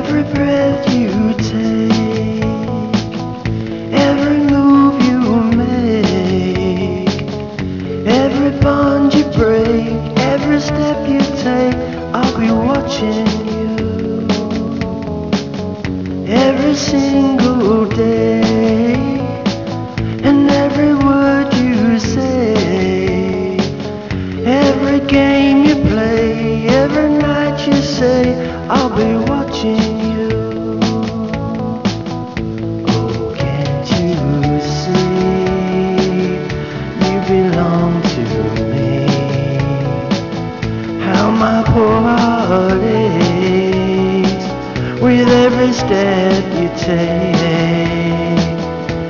every breath you take, every move you make, every bond you break, every step you take. I'll be watching you every single day, and every word you say, every game you play, every night you say, I'll be watching you. Oh, can't you see you belong to me? How my poor heart aches with every step you take.